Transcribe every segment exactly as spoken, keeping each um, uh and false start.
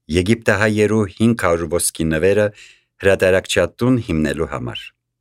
Եգիպտահայերու հինգ հարյուր ոսկի նվերը հրատարակչատուն հիմնելու համար։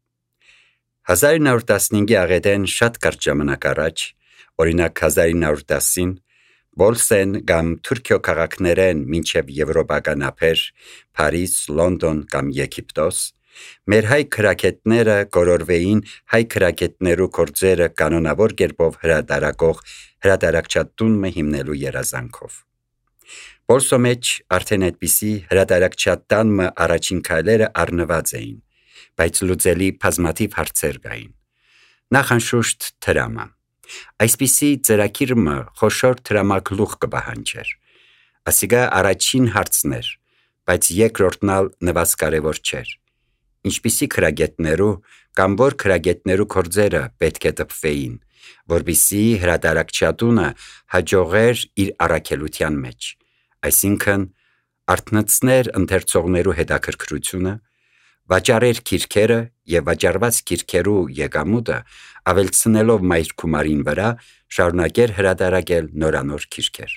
հազար ինը հարյուր տասնհինգի աղետեն շատ կարճ ժամանակ առաջ, օրինակ հազար ինը հարյուր տասին, Բոլսեն կամ Թուրքիո քաղաքներեն մինչև եվրոպական ափեր, Փարիզ, Լոնդոն կամ Եգիպտոս, մեր հայ քրակետները գորորվեին հայ քրակետներու կորձերը կանոնավոր կերպով հրատարակող հրատարակչատուն մը հիմնելու երազանքով։ Բոլսո մեջ արդեն այդպիսի հրատարակչատան մը առաջին քայլերը առնված էին, բայց լուծելի բազմաթիվ հարցեր կային։ Նախանշուշտ թրամը։ Այսպիսի ծրագիր մը խոշոր թրամագլուխ կպահանջեր։ Ասիկա առաջին հարցն էր, բայց երկրորդն ալ նվազ կարևոր չէր։ Ինչպիսի քրագետներու կամ որ քրագետներու կորձերը պետք է տպվեին, որպիսի հրատարակչատունը հաջողեր իր առաքելության մեջ, այսինքն արթնացներ ընթերցողներու հետաքրքրությունը, վաճառեր քիրքերը եւ վաճառված քիրքերու եկամուտը ավելցնելով մայրքումարին վրա շարունակեր հրատարակել նորանոր քիրքեր։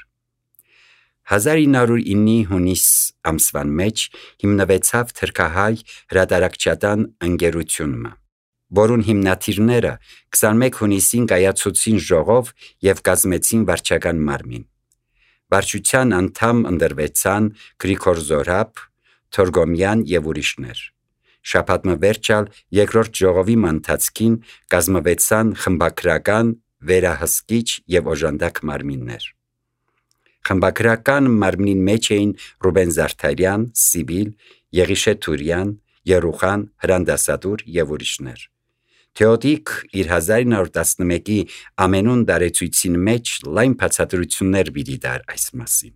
հազար ինը հարյուր ինի հունիս ամսվան մեջ հիմնվեցավ թրքահայ հրատարակչատան ընկերությունը, որուն հիմնադիրները քսանմեկ հունիսին կայացուցին ժողով եւ կազմեցին վարչական մարմին։ Վարչության անդամ ընտրվեցան Գրիգոր Զորաբ, Թորգոմյան եւ ուրիշներ։ Շաբաթ մը վերջալ երկրորդ ժողովի ընթացքին կազմվեցան խմբագրական, վերահսկիչ եւ օժանդակ մարմիններ։ Խմբագրական մարմնին մեջ էին Ռուբեն Զարդարյան, Սիբիլ, Եղիշե Թուրյան, Երուխան, Հրանդասատուր եւ ուրիշներ։ Թեոդիկ իր հազար ինը հարյուր տասնմեկի ամենուն դարեցույցին մեջ լայն բացատրություններ պիտի տար այս մասին։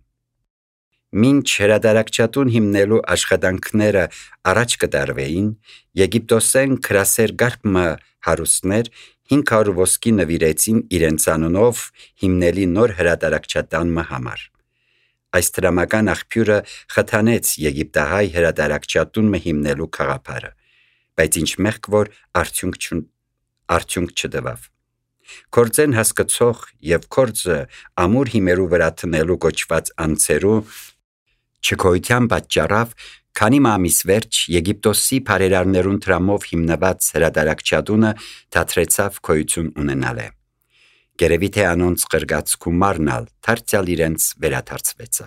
Մինչ հրատարակչատուն հիմնելու աշխատանքները առաջ կտարվեին, Եգիպտոսեն քրասեր գարբը հարուստներ հինգ հարյուր ոսկի նվիրեցին իրենց անունով հիմնելի նոր հրատարակչատան մը համար։ Այս դրամական աղբյուրը խթանեց Եգիպտահայ հրատարակչատուն մը հիմնելու խաղապարը, բայց ինչ մեղք որ արդյունք չ... արդյունք չտվավ։ Կորձեն հասկացող եւ կորձը ամուր հիմերու վրա տնելու կոչված անձերու չգոյության պատճառով քանի ամիս վերջ Եգիպտոսի բարերարներուն տրամով հիմնված հրատարակչատունը դադրեցավ գոյություն ունենալը։ Գերևի թե անոնց կրգած գումարնալ դարձյալ իրենց վերադարձվեցավ։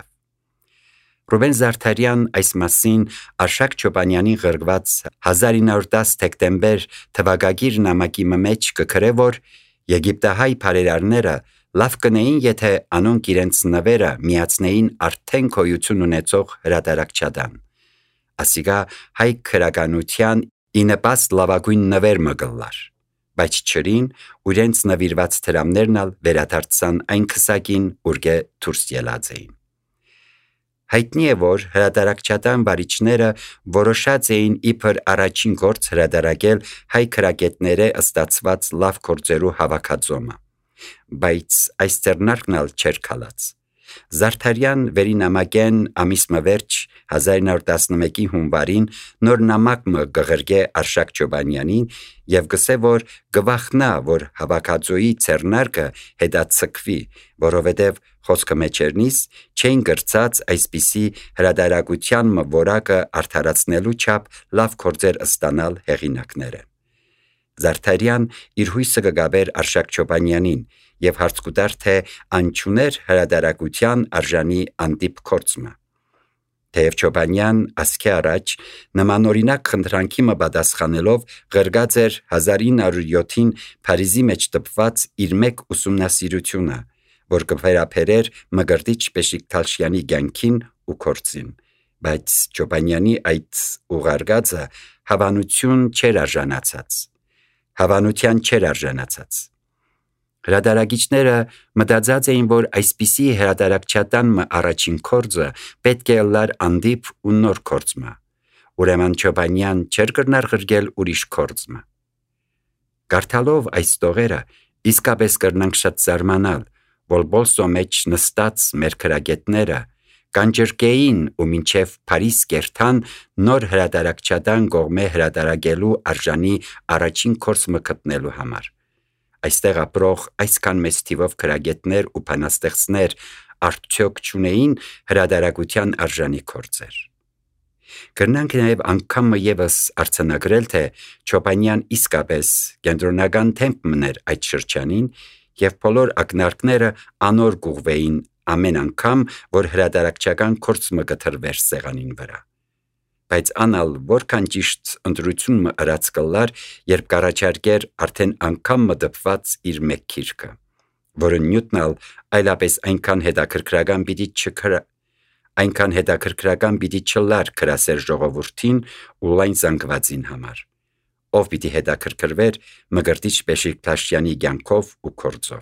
Ռուբեն Զարդարյան այս մասին Արշակ Չոբանյանի գրված հազար ինը հարյուր տասը դեկտեմբեր թվակագիր նամակի մեջ կգրե, որ Եգիպտահայ բարերարները լավ կնեին, եթե անոնք իրենց նվերը միացնեին արդեն գոյություն ունեցող հրատարակչատան։ Ասիկա հայ քրականության ինպաստ լավագույն նվեր մը գլար, բայց չրին ու իրենց նվիրված դրամներն ալ վերադարձան այն քսակին, ուրգե դուրս ելած էին։ Հայտնի է, որ հրատարակչատան վարիչները որոշած էին իբր առաջին գործ հրատարակել հայ քրակետները ստացված լավ գործերու հավաքածոմը, բայց այս ձեռնարկն ալ չէր քալած։ Զարդարյան վերի նամակեն ամիս մը վերջ հազար ինը հարյուր տասնմեկի հունվարին նոր նամակ մը գղրգե Արշակ Չոբանյանին եւ գսե, որ գվախնա, որ հավաքածոյի ձեռնարկը հետացկվի, որովհետեւ խոսքը մեջերնից չէին գրծած այսպիսի հրատարակության մը որակը արդարացնելու չափ լավ գործեր ստանալ հեղինակները։ Զարդարյան իր հույսը կգաբեր Արշակ Չոբանյանին եւ հարց կուտար, թե անչուներ հրատարակության արժանի անտիպ գործը։ Թեև Չոբանյան ասքի առաջ նմանօրինակ խնդրանքի մը պատասխանելով գրգած էր հազար ինը հարյուր յոթին Փարիզի մեջ տպված իր մեկ ուսումնասիրությունը, որ կվերապերեր Մկրտիչ Պեշիկ-Թալշյանի կյանքին ու գործին, բայց Չոբանյանի այդ ուղարկածը հավանություն չէր արժանացած։ Հավանության չէր արժանացած։ Հրատարակիչները մտածած էին, որ այսպիսի հրատարակչատան մը առաջին գործը պետք է լար անդիպ ու նոր գործը, ուրեմն Չոբանյան չէր կրնար գրգել ուրիշ գործը։ Կարդալով այս տողերը իսկապես կրնանք շատ զարմանալ, որ Բոլսո մեջ նստած մեր քրագետները կանջրկեին ու մինչև Փարիզ կերտան նոր հրատարակչատան կողմե հրատարակելու արժանի առաջին գործը գտնելու համար։ Այստեղ ապրող այսքան մեծ թիվով քրագետներ ու բանաստեղծներ արդյոք չունեին հրադարագության արժանի գործեր։ Կրնանք նաև անգամը ևս արձանագրել, թե Չոպանյան իսկապես կենտրոնական թեմպ մներ այդ շրջանին և բոլոր ակնարկները անոր գուղվեին ամեն անգամ, որ հրադարակչական գործը գտրվեր սեղանին վրա։ Բայց անալ որքան ճիշտ ընտրություն մը ըրած կլար, երբ կառաջարկեր արդեն անգամ մը դպված իր մեկ քիրքը, որը նյութնալ այլապես այնքան հետաքրքրական պիտի չքրա այնքան հետաքրքրական պիտի չլար քրասեր ժողովրդին ու լայն զանգվածին համար, ով պիտի հետաքրքրվեր Մկրտիչ Պեշիկ Փաշտյանի կյանքով ու գործով։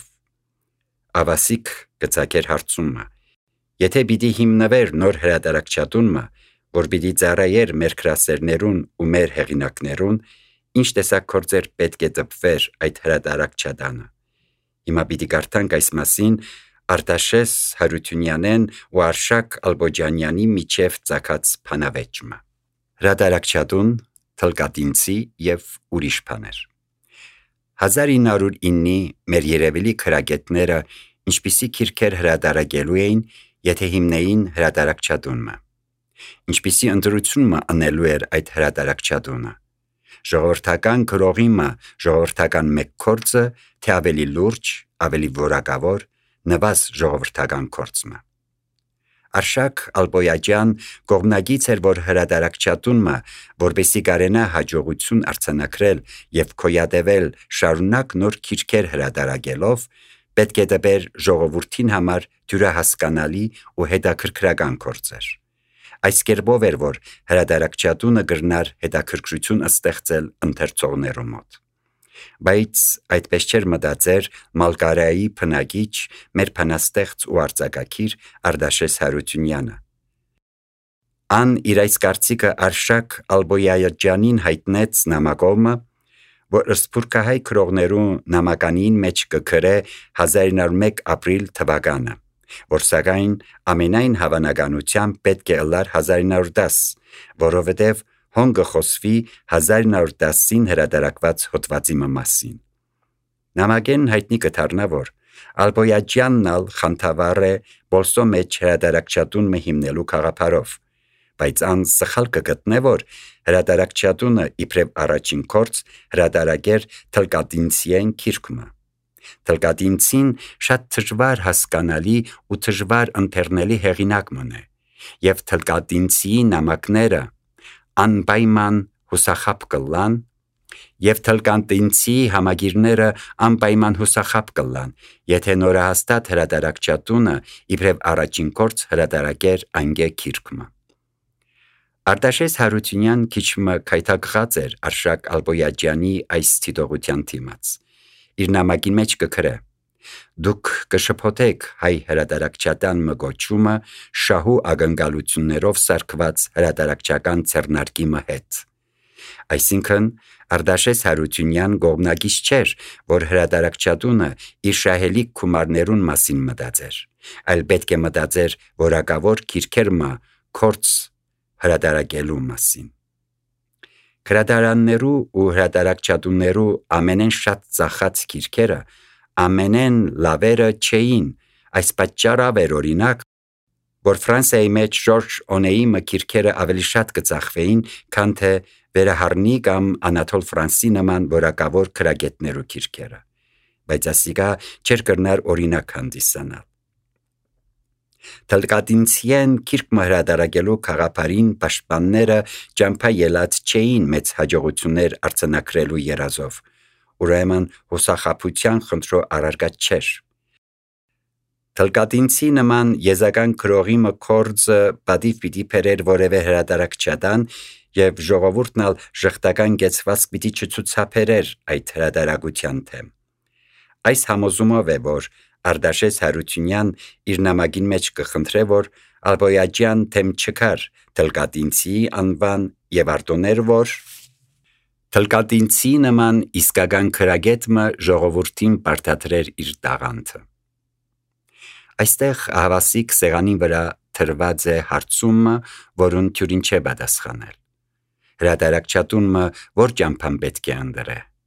Ավասիկ գծակեր հարցումը. եթե պիտի հիմնվեր նոր հրատարակչատունը, որ պիտի ծառայեր մեր քրասերներուն ու մեր հեղինակներուն, ինչ տեսակ գործեր պետք է դպվեր այդ հրատարակչատանը։ Հիմա պիտի կարդանք այս մասին Արտաշես Հարությունյանեն ու Արշակ Ալբոջանյանի միջև ծագած փանավեճը։ Հրատարակչատուն, թլկատինցի և ուրիշ բաներ։ հազար ինը հարյուր իննի մեր երևելի քրագետները ինչպիսի քիրքեր հրատարակելու էին, եթե հիմնեին հրատարակչատունը։ Ինչպիսի ընտրությունը անելու էր այդ հրատարակչատունը։ Ժողովրդական գրողիմը, ժողովրդական մեկ գործը, թե ավելի լուրջ, ավելի որակավոր, նվազ ժողովրդական գործը։ Արշակ Ալբոյաջյան կողմնագից էր, որ հրատարակչատունը, որպեսզի կարենա հաջողություն արձանագրել և քոյատևել շարունակ նոր քիրքեր հրատարակելով, պետք է դպեր ժողովրդին համար դյուրահասկանալի ու հետաքրքրական գործեր։ Այս կերպով էր, որ հրատարակչատունը կրնար հետաքրքրություն ստեղծել ընթերցողներու մոտ։ Բայց այդպես չէր մտածեր Մալկարայի բնագիչ, մեր բանաստեղծ ու արձակագիր Արտաշես Հարությունյանը։ Ան իր այս կարծիքը Արշակ Ալբոյաջյանին հայտնեց նամակովը, որ սփյուռքահայ գրողներու նամականին մեջ կգրե հազար ինը հարյուր մեկ ապրիլ թվականը, որ սակայն ամենայն հավանականությամբ պետք է ըլլար հազար ինը հարյուր դաս, որովհետև հոն կխոսվի հազար ինը հարյուր դասին հրատարակված հոդվածի մասին։ Նամակեն հայտնի կդառնա, որ Ալբոյաջյանն ալ խանդավառ է բոլսո մեջ հրատարակչատուն մը հիմնելու գաղափարով, բայց ան սխալ կգտնե, որ հրատարակչատունը իբրև առաջին գործ հրատարակեր թլկատինցիեն քիրքը։ Թլկատինցին շատ դժվար հասկանալի ու դժվար ընթերնելի հեղինակ մնե, և թլկատինցիի նամակները անպայման հուսախաբ կլան, և թլկատինցիի համագիրները անպայման հուսախաբ կլան, եթե նորահաստատ հրատարակչատունը իբրև առաջին գործ հրատարակեր անգե քիրքը։ Արտաշես Հարությունյան քիչմը քայթակղած էր Արշակ Ալբոյաջյանի այս ցիտողության դիմաց։ Իր նամակի մեջ կգրե. «Դուք կշփոթեք հայ հրատարակչատան մգոչումը շահու ակնկալություններով սարքված հրատարակչական ձեռնարկի հետ»։ Այսինքն Արտաշես Հարությունյան կողմնակից չէր, որ հրատարակչատունը իր շահելի գումարներուն մասին մտածեր, այլ պետք է մտածեր որակավոր քիրքեր մը գործ հրատարակելու մասին։ Գրադարաններու ու հրատարակչատուններու ամենեն շատ ծախած քիրքերը ամենեն լավերը չէին, այս պատճառով էր օրինակ, որ Ֆրանսիայի մեջ Ժորժ Օնեի մը քիրքերը ավելի շատ կծախվեին, քան թե Վերահարնի կամ Անատոլ Ֆրանսի նման որակավոր գրագետներու քիրքերը, բայց ասիկա չէր կրնար օրինակ հանդիսանալ։ Թլկատինցիեն քիրք հրատարակելու գաղափարին պաշտպանները ճամփա ելած չէին մեծ հաջողություններ արձանագրելու երազով, ուրեմն հուսախաբության խնդրո առարկա չէր։ Թլկատինցի նման եզական գրողի մը գործը պատիվ պիտի բերեր որևէ հրատարակչատան և ժողովուրդն ալ ժխտական կեցվածք պիտի չցուցաբերեր այդ հրատարակության թեմ։ Այս համոզումով է, որ Արտաշես Հարությունյան իր նամակին մեջ կխնդրե, որ Ալբոյաջյան թեմ չկար թլկատինցի անվան և արտոներ, որ թլկատինցի նման իսկական գրագետը ժողովրդին պարտադրեր իր տաղանդը։ Այստեղ հավասիկ սեղանի վրա թրված է հարցումը, որուն թյուրին չէ պատասխանել։ Հրատարակչատունը որ ճամփան պետք է ընդրե,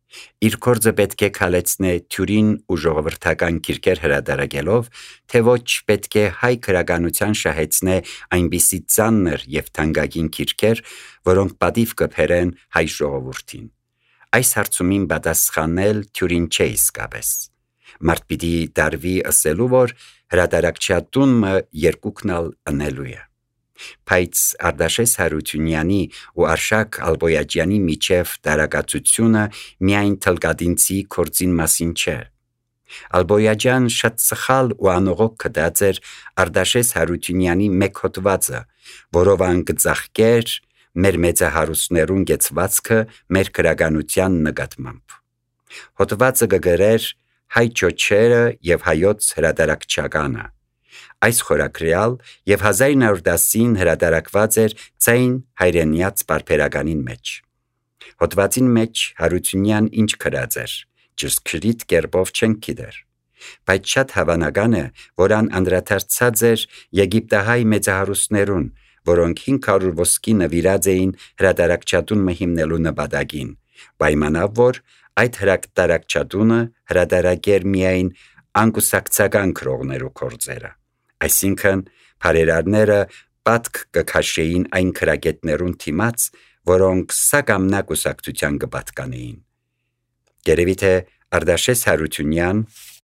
Իր կորձը պետք է քալեցնե թյուրին ու ժողովրդական գիրքեր հրատարակելով, թե ոչ պետք է հայ քրագանության շահեցնե այնպիսի ծանր եւ թանկագին գիրքեր, որոնք պատիվ կբերեն հայ ժողովրդին։ Այս հարցումին պատասխանել թյուրին չէ իսկապես։ Մարդ պիտի դարվի ասելու, որ հրատարակչատունը երկուքնալ ընելու է։ Բայց Արտաշես Հարությունյանի ու Արշակ Ալբոյաջյանի միջև տարակացությունը միայն թլկադինցի կորձին մասին չէ։ Ալբոյաջյան շատ սխալ ու անողոք կդած էր Արտաշես Հարությունյանի մեկ հոդվածը, որով ան կծաղկեր մեր մեծահարուստներուն գեցվածքը մեր քրագանության նկատմամբ։ Հոդվածը կգրեր հայ ճոճերը եւ հայոց հրատարակչականը։ Այս խորագրյալ եւ հազար ինը հարյուր տասին հրատարակված էր Ձայն հայրենյաց պարբերականին մեջ։ Հոդվածին մեջ Հարությունյան ինչ գրած էր, ճշգրիտ կերպով չեն գիտեր։ Բայց շատ հավանական է, որ ան անդրադարձած էր Եգիպտահայ մեծահարուստներուն, որոնք հինգ հարյուր ոսկի նվիրած էին հրատարակչատուն հիմնելու նպատակին, պայմանավ որ այդ հրատարակչատունը հրատարակեր միայն անկուսակցական քրողներու կորձերը, այսինքն բարերարները պատկ կքաշեին այն քրագետներուն թիմաց, որոնք սա կամ նա կուսակցության կպատկանեին։ Գերևի թե Արտաշես Հարությունյան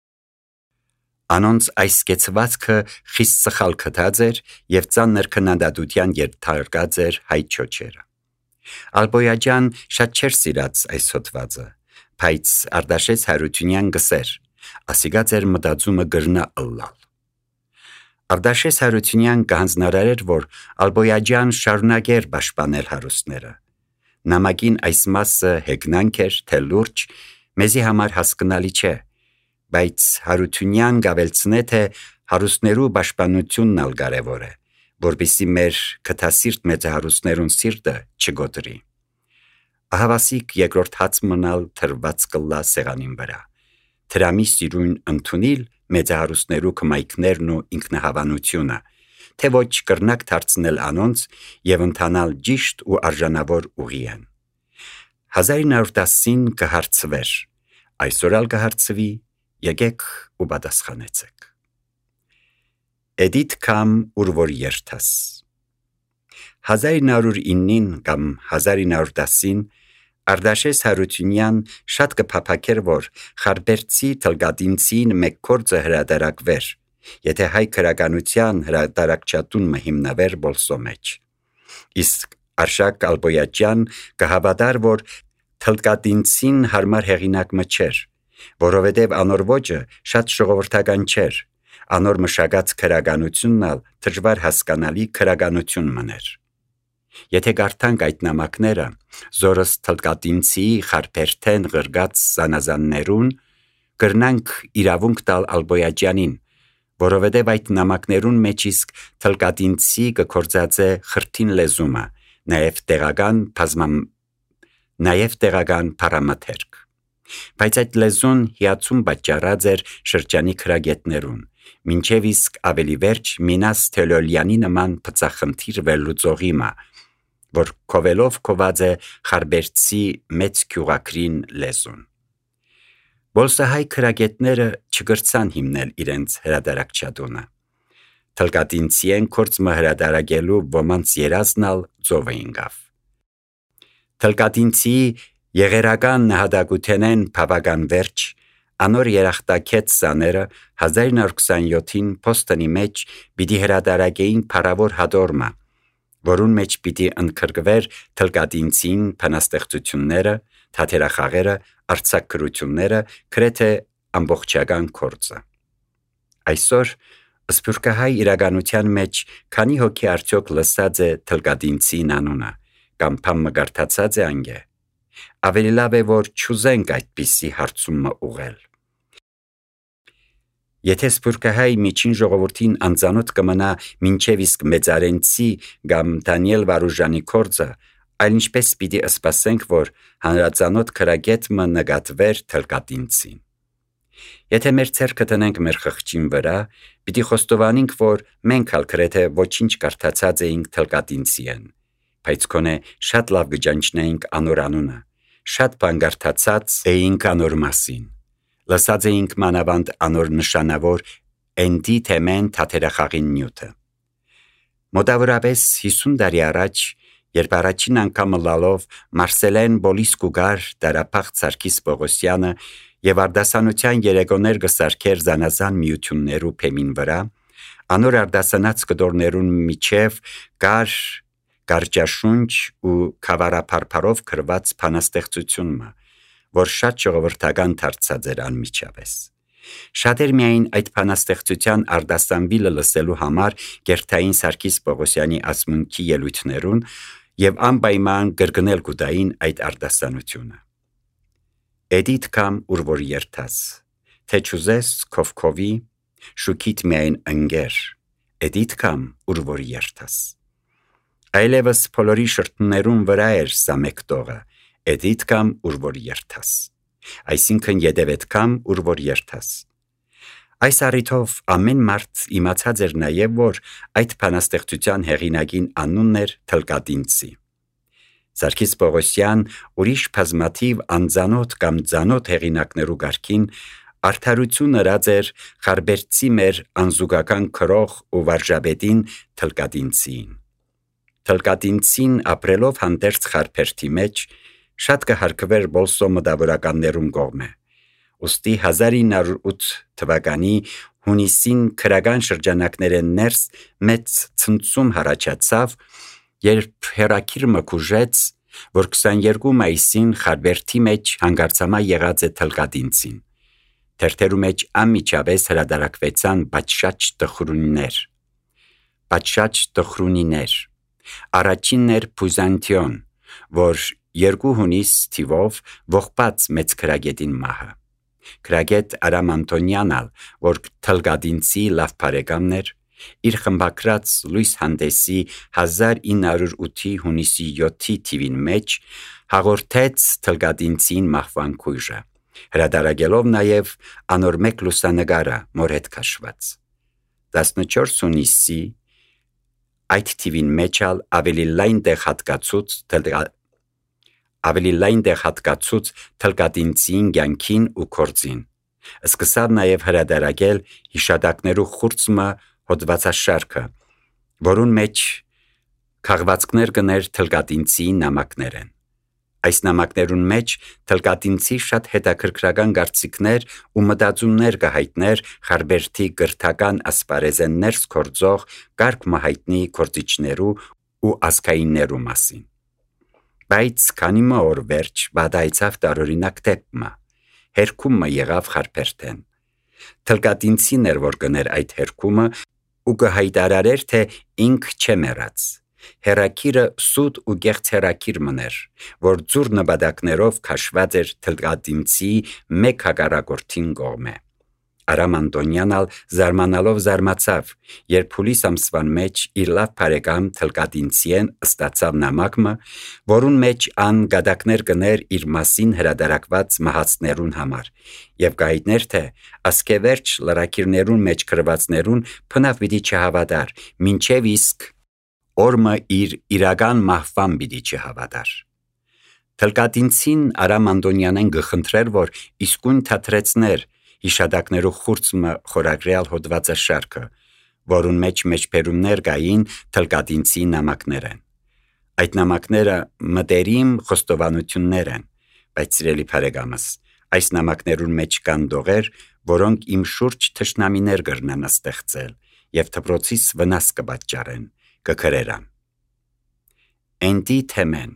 անոնց այս կեցվածքը խիստ սխալ կտած էր եւ ծանր քննադատության ենթարկած էր հայ ճոճերը։ Ալբոյաջյան շատ չէր սիրած այս հոդվածը, բայց Արտաշես Հարությունյան գսեր, ասիգա ձեր մտածումը գրնա ըլլալ։ Արտաշես Հարությունյան կհանձնարարեր, որ Ալբոյաջյան շարունակեր պաշտպանել հարուստները։ Նամակին այս մասը հեգնանք էր, թե լուրջ, մեզի համար հասկանալի չէ, բայց Հարությունյան գավելցնե, թե հարուստներու պաշտպանությունն ալ կարևոր է, որպեսզի մեր քթասիրտ մեծահարուստներուն սիրտը չգոտրի։ Ահավասիկ երկրորդ հաց մնալ թրված կլա սեղանին վրա։ Թրամի սիրուն ընդունիլ մեծահարուստներու կմայքներն ու ինքնահավանությունը, թե ոչ կրնակ դարձնել անոնց եւ ընթանալ ճիշտ ու արժանավոր ուղիեն։ հազար ինը հարյուր տասին կհարցվեր, այսօր ալ կհարցվի, եկեք ու պատասխանեցեք։ Էդիթ կամ ուր որ երթաս։ հազար ինը հարյուր իննին կամ հազար ինը հարյուր տասին Արտաշես Հարությունյան շատ կփափակեր, որ Խարբերցի թլկադինցին մեկ կորձը հրատարակվեր, եթե հայ քրագանության հրատարակչատուն հիմնավեր բոլսո մեջ։ Իսկ Արշակ Ալբոյաջյան կհավատար, որ թլկադինցին հարմար հեղինակ մը չէր, որովհետև անոր ոճը շատ ժողովրդական չէր, անոր մշակած քրագանությունն ալ դժվար հասկանալի քրագանություն մներ։ Եթե գարտանք այդ նամակները, զորս թլկատինցի խարբերթեն գրգած զանազաններուն, կրնանք իրավունք տալ Ալբոյաջյանին, որովհետև այդ նամակներուն մեջ իսկ թլկատինցի կկործած է խրթին լեզումը, նաև տեղական բազմամ, նաև տեղական պարամաթերք։ Բայց այդ լեզուն հիացում պատճառած էր շրջանի քրագետներուն, մինչև իսկ ավելի վերջ Մինաս Թելոլյանի նման բծախնդիր վերլուծողի մա, որ կովելով կոված է խարբերցի մեծ քյուղակրին լեզուն։ Բոլսահայ քրագետները չգրցան հիմնել իրենց հրատարակչատունը։ Թլկատինցիեն կորձը հրատարակելու ոմանց երազնալ ծով էին գավ։ Թլկատինցի եղերական նահատակութենեն բավական վերջ, անոր երախտակեց սաները հազար ինը հարյուր քսանյոթին Փոստոնի մեջ պիտի հրատարակեին փառավոր հադորմա, որուն մեջ պիտի ընդգրկվեր թլկատինցին բանաստեղծությունները, թատերախաղերը, արձակագրությունները, գրեթե ամբողջական կորձը։ Այսօր սփյուռքահայ իրականության մեջ քանի հոգի արդյոք լսած է թլկատինցին անունը, կամ փամ մգարտացած է անգե։ Ավելի լավ է, որ չուզենք այդպիսի հարցումը ուղղել։ Եթե սփյուռքահայ միջին ժողովրդին անծանոթ կմնա մինչև իսկ մեծարենցի կամ Դանիել Վարուժանի կորձը, այլ ինչպես պիտի սպասենք, որ հանրածանոթ քրագետը նկատվեր թլկատինցին։ Եթե մեր ցերկը տնենք մեր խղճին վրա, պիտի խոստովանենք, որ մենք ալ գրեթե ոչինչ կարդացած էինք թլկատինցիեն, բայց կոնե շատ լավ գճանչնեինք անոր անունը, շատ բան գարթացած էինք անոր մասին։ Լսած էինք մանավանդ անոր նշանավոր Էնդի թեմեն թաթերախաղին նյութը։ Մոտավորապես հիսուն տարի առաջ, երբ առաջին անգամը լալով Մարսելեն Բոլիսկու գար դարապաղ Սարգիս Պողոսյանը եւ արդասանության երեգոներ գսարքեր զանազան միություններու փեմին վրա, անոր արդասանած կդորներուն միջև գար գարջաշունչ ու քավարապարփարով քրված փանաստեղծությունը, որ շատ ժողովրդական դարձած էր անմիջապես։ Շատեր միայն այդ փանաստեղծության արդասանվիլը լսելու համար գերթային Սարգիս Պողոսյանի ասմունքի ելույթներուն եւ անպայման գրգնել գուտային այդ արդասանությունը։ Էդիթ կամ ուր որ երթաս, թե չուզես քովքովի, շուքիտ միայն ընկեր, էդիթ կամ ուր որ երթաս։ Այլևս փոլորի շրթներուն վրա էր սա մեկ տողը, էդիթ կամ ուր որ երթաս, այսինքն յետևետ կամ ուր որ երթաս։ Այս առիթով ամեն մարդ իմացած էր նաև, որ այդ փանաստեղծության հեղինակին անունն էր Թլկատինցի։ Սարգիս Պողոսյան ուրիշ բազմաթիվ անձանոթ կամ ձանոթ հեղինակներու գարքին արդարություն ըրած էր Խարբերցի մեր անզուգական քրող ու վարժապետին Թլկատինցին։ Թլկատինցին ապրելով հանդերձ Խարբերթի մեջ շատ կհարգվեր բոլսո մտավորականներուն կողմէ։ Ոստի հազար ինը հարյուր ութ թվականի հունիսին քրական շրջանակներեն ներս մեծ ցնցում հառաջացավ, երբ հերակիրը կուժեց, որ քսաներկու մայիսին Խարբերթի մեջ հանգարցամա եղած է Թլկատինցին։ Թերթերու մեջ անմիջապես հրադարակվեցան պատշաճ տխրունիներ։ Պատշաճ տխրունիներ։ Առաջինն էր Բյուզանտիոն, որ երկու հունիս թիվով ողբած մեծ քրագետին մահը։ Քրագետ Արամ Անտոնյանալ, որ Թլկատինցի լավ բարեկամն էր, իր խմբակրած լույս հանդեսի հազար ինը հարյուր ութի հունիսի յոթի թիվին մեջ հաղորդեց Թլկատինցին մահվան քույժը, հրադարագելով նաև անոր մեկ լուսանկարը մոր հետ քաշված։ տասնչորս հունիսի այդ թիվին մեջ ալ ավելի լայն տեղ հատկացուց ավելի լայն տեղ հատկացուց Թլկատինցին կյանքին ու կորձին։ Սկսավ նաև հրադարագել հիշատակներու խուրձմը հոդվածաշարքը, որուն մեջ քաղվածքներ կներ Թլկատինցի նամակներեն։ Այս նամակներուն մեջ Թլկատինցի շատ հետաքրքրական կարծիքներ ու մտածումներ կհայտներ Խարբերթի գրթական ասպարեզեն ներս կորձող կարգ մահայտնի կորձիչներու ու ազգայիններու մասին։ Բայց քանի մը օր վերջ վադայցավ տարօրինակ դեպքը, հերքումը եղավ Խարբերթեն։ Թլկատինցին էր որ կներ այդ հերքումը ու կհայտարարեր, թե ինք չէ մեռած։ Հերակիրը սուտ ու գեղց հերակիր մներ, որ ձուր նպատակներով քաշված էր Թլկատինցի մեկ հակառակորդին կողմէ։ Արամ Անտոնյանալ զարմանալով զարմացավ, երբ հուլիս ամսվան մեջ իր լավ բարեկամ Թլկատինցիեն ստացավ նամակը, որուն մեջ ան գադակներ կներ իր մասին հրադարակված մահացներուն համար, եւ կհայտներ, թե ասկեվերջ լրակիրներուն մեջ գրվածներուն փնավ պիտի չհավատար, մինչև իսկ օրմը իր իրական մահվան պիտի չհավատար։ Թլկատինցին Արամ Անտոնյանեն գխնդրեր, որ իսկույն թատրեցներ հիշատակներու խուրձմը խորագրյալ հոդվածաշարքը, որուն մեջ մեջբերումներ կային Թլկատինցի նամակներեն։ Այդ նամակները մտերիմ խոստովանություններ են, բայց սիրելի բարեկամս, այս նամակներուն մեջ կան դողեր, որոնք իմ շուրջ թշնամիներ կրնան ստեղծել եւ դպրոցիս վնաս կպատճառեն, կգրերան։ Էնդի թեմեն։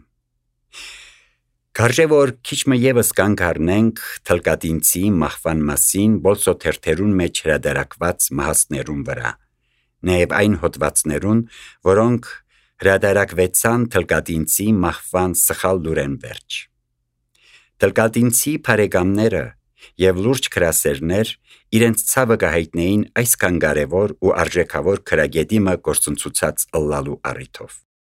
Կարժե որ քիչ մը ևս կանգ առնենք Թլկատինցի մահվան մասին բոլսո թերթերուն մեջ հրադարակված մահացներուն վրա, նաև այն հոդվածներուն, որոնք հրադարակվեցան Թլկատինցի մահվան սխալ լուրեն վերջ։ Թլկատինցի բարեկամները եւ լուրջ քրասերներ իրենց ցավը կհայտնեին այս կան կարևոր ու արժեքավոր քրագետի մը գործընծուցած ըլլալու առիթով։